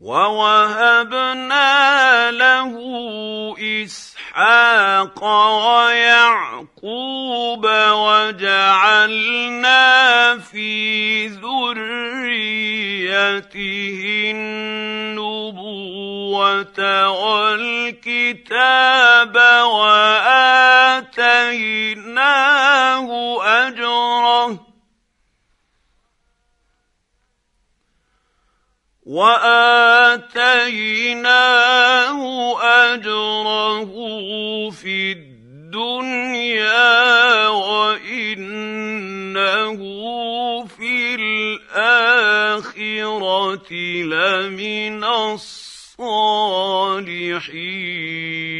وَوَهَبْنَا لَهُ إِسْحَاقَ وَيَعْقُوبَ وَجَعَلْنَا فِي ذُرِّيَّتِهِ النُّبُوَّةَ وَالْكِتَابَ وَآتَيْنَاهُ أَجْرَهُ فِي الدُّنْيَا وَإِنَّهُ فِي الْآخِرَةِ لَمِنَ الصَّالِحِينَ.